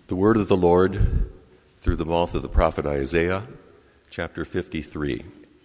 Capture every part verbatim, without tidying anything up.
The word of the Lord through the mouth of the prophet Isaiah, chapter fifty-three.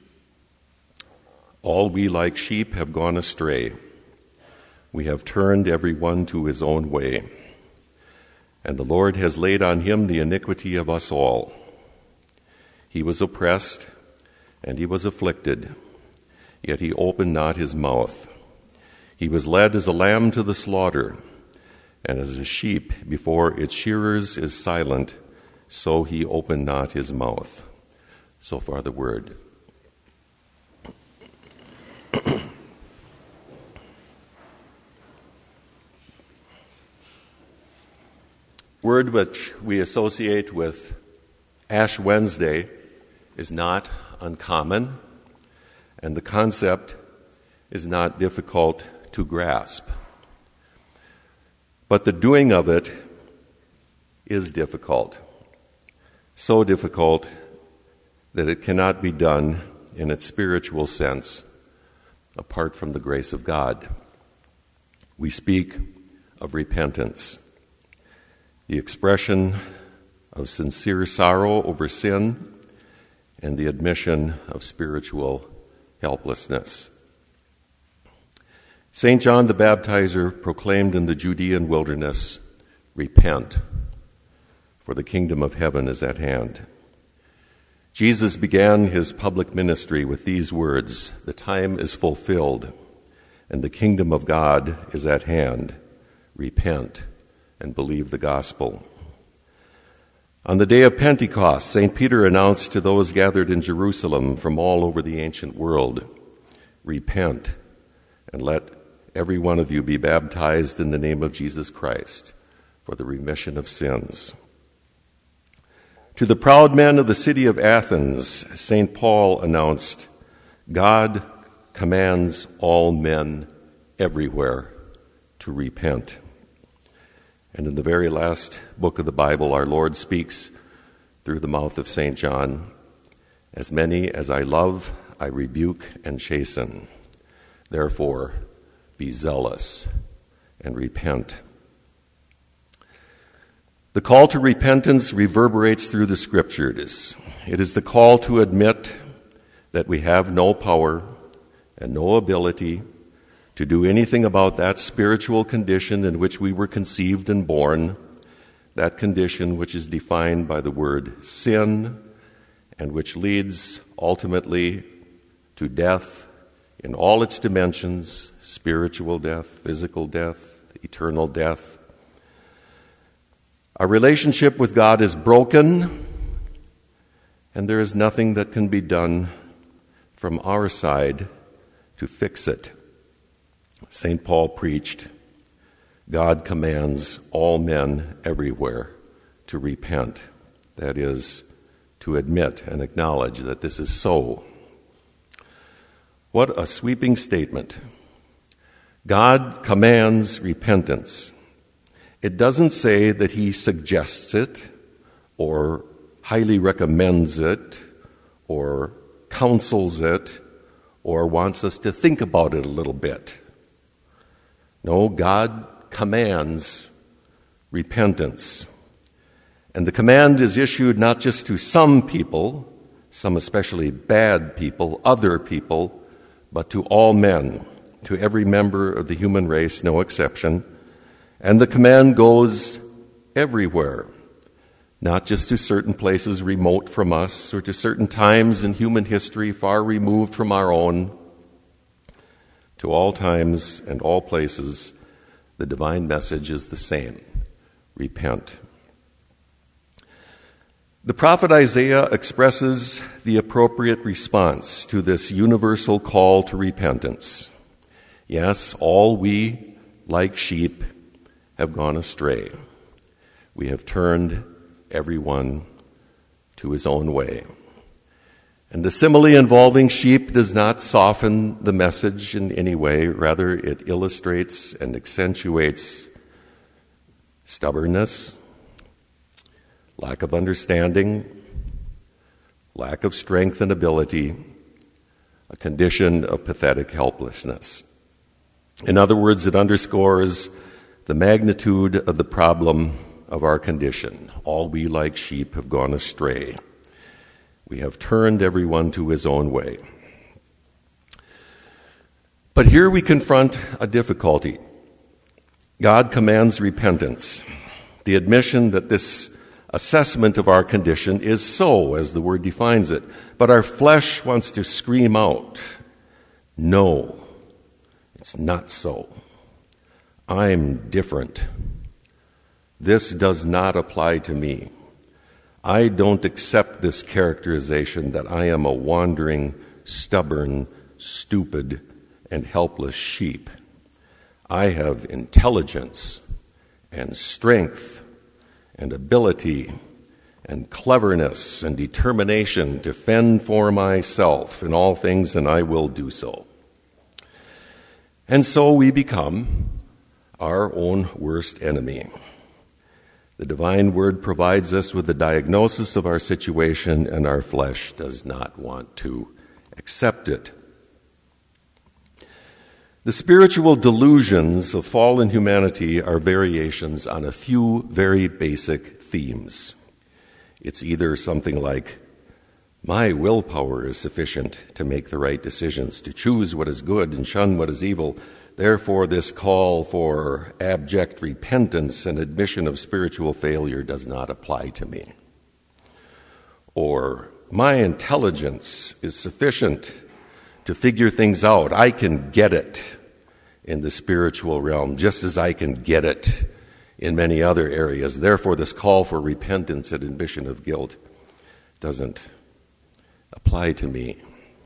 All we like sheep have gone astray. We have turned every one to his own way. And the Lord has laid on him the iniquity of us all. He was oppressed, and he was afflicted, yet he opened not his mouth. He was led as a lamb to the slaughter, and as a sheep before its shearers is silent, so he opened not his mouth. So far the word. Word which we associate with Ash Wednesday is not uncommon, and the concept is not difficult to grasp. But the doing of it is difficult, so difficult that it cannot be done in its spiritual sense apart from the grace of God. We speak of repentance, the expression of sincere sorrow over sin and the admission of spiritual helplessness. Saint John the Baptizer proclaimed in the Judean wilderness, "Repent, for the kingdom of heaven is at hand." Jesus began his public ministry with these words, "The time is fulfilled, and the kingdom of God is at hand. Repent and believe the gospel." On the day of Pentecost, Saint Peter announced to those gathered in Jerusalem from all over the ancient world, "Repent, and let every one of you be baptized in the name of Jesus Christ for the remission of sins." To the proud men of the city of Athens, Saint Paul announced, "God commands all men everywhere to repent." And in the very last book of the Bible, our Lord speaks through the mouth of Saint John, "As many as I love, I rebuke and chasten. Therefore, be zealous and repent." The call to repentance reverberates through the Scriptures. It is the call to admit that we have no power and no ability to do anything about that spiritual condition in which we were conceived and born, that condition which is defined by the word sin and which leads ultimately to death in all its dimensions, spiritual death, physical death, eternal death. Our relationship with God is broken, and there is nothing that can be done from our side to fix it. Saint Paul preached, "God commands all men everywhere to repent," that is, to admit and acknowledge that this is so. What a sweeping statement. God commands repentance. It doesn't say that he suggests it or highly recommends it or counsels it or wants us to think about it a little bit. No, God commands repentance. And the command is issued not just to some people, some especially bad people, other people, but to all men, to every member of the human race, no exception. And the command goes everywhere, not just to certain places remote from us or to certain times in human history far removed from our own. To all times and all places, the divine message is the same: repent. The prophet Isaiah expresses the appropriate response to this universal call to repentance. Yes, all we, like sheep, have gone astray. We have turned everyone to his own way. And the simile involving sheep does not soften the message in any way. Rather, it illustrates and accentuates stubbornness, lack of understanding, lack of strength and ability, a condition of pathetic helplessness. In other words, it underscores the magnitude of the problem of our condition. All we like sheep have gone astray. We have turned everyone to his own way. But here we confront a difficulty. God commands repentance, the admission that this assessment of our condition is so, as the word defines it. But our flesh wants to scream out, no, it's not so. I'm different. This does not apply to me. I don't accept this characterization that I am a wandering, stubborn, stupid, and helpless sheep. I have intelligence and strength and ability and cleverness and determination to fend for myself in all things, and I will do so. And so we become our own worst enemy. The divine word provides us with the diagnosis of our situation, and our flesh does not want to accept it. The spiritual delusions of fallen humanity are variations on a few very basic themes. It's either something like, my willpower is sufficient to make the right decisions, to choose what is good and shun what is evil. Therefore, this call for abject repentance and admission of spiritual failure does not apply to me. Or, my intelligence is sufficient to figure things out. I can get it in the spiritual realm, just as I can get it in many other areas. Therefore, this call for repentance and admission of guilt doesn't apply to me.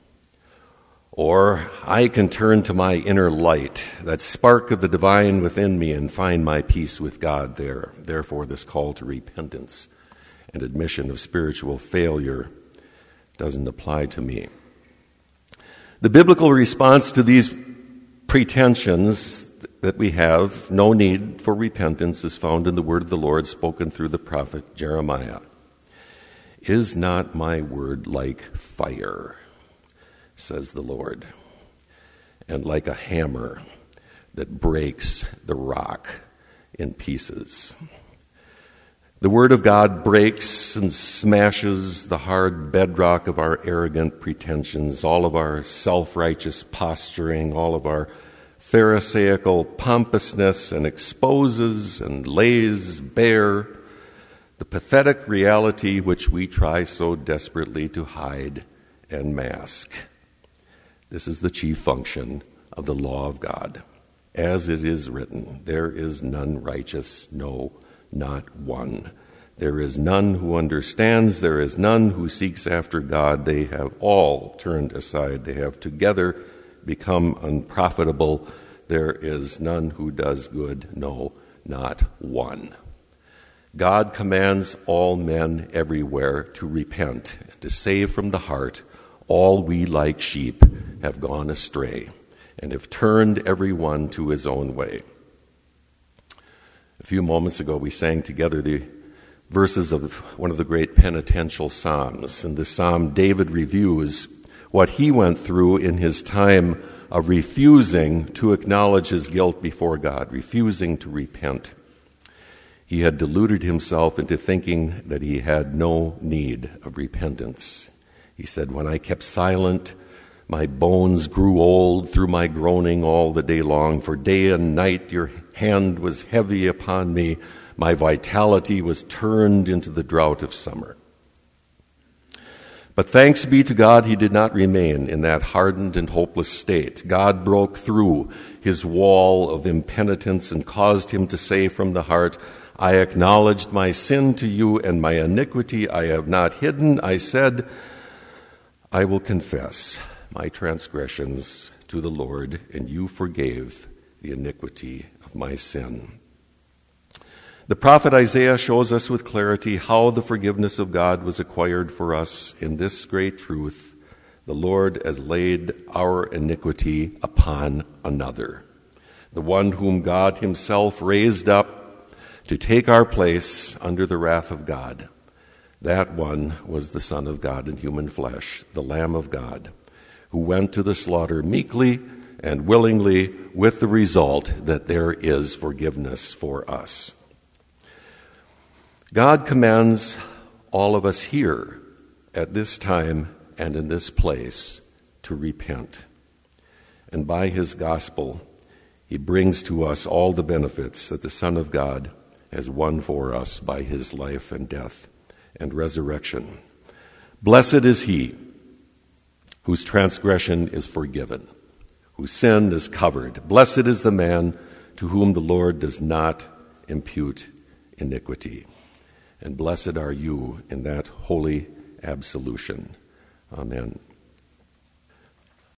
Or, I can turn to my inner light, that spark of the divine within me, and find my peace with God there. Therefore, this call to repentance and admission of spiritual failure doesn't apply to me. The biblical response to these pretensions that we have no need for repentance is found in the word of the Lord spoken through the prophet Jeremiah. Is not my word like fire, says the Lord, and like a hammer that breaks the rock in pieces? The Word of God breaks and smashes the hard bedrock of our arrogant pretensions, all of our self-righteous posturing, all of our pharisaical pompousness, and exposes and lays bare the pathetic reality which we try so desperately to hide and mask. This is the chief function of the law of God. As it is written, there is none righteous, no, not one. There is none who understands, there is none who seeks after God. They have all turned aside. They have together become unprofitable. There is none who does good, no, not one. God commands all men everywhere to repent, to save from the heart. All we like sheep have gone astray and have turned every one to his own way. A few moments ago, we sang together the verses of one of the great penitential psalms. In this psalm, David reviews what he went through in his time of refusing to acknowledge his guilt before God, refusing to repent. He had deluded himself into thinking that he had no need of repentance. He said, when I kept silent, my bones grew old through my groaning all the day long. For day and night your hand was heavy upon me. My vitality was turned into the drought of summer. But thanks be to God, he did not remain in that hardened and hopeless state. God broke through his wall of impenitence and caused him to say from the heart, I acknowledged my sin to you, and my iniquity I have not hidden. I said, I will confess my transgressions to the Lord, and you forgave the iniquity of my sin. The prophet Isaiah shows us with clarity how the forgiveness of God was acquired for us in this great truth. The Lord has laid our iniquity upon another, the one whom God himself raised up to take our place under the wrath of God. That one was the Son of God in human flesh, the Lamb of God, who went to the slaughter meekly and willingly, with the result that there is forgiveness for us. God commands all of us here at this time and in this place to repent. And by his gospel, he brings to us all the benefits that the Son of God has won for us by his life and death and resurrection. Blessed is he whose transgression is forgiven, whose sin is covered. Blessed is the man to whom the Lord does not impute iniquity. And blessed are you in that holy absolution. Amen.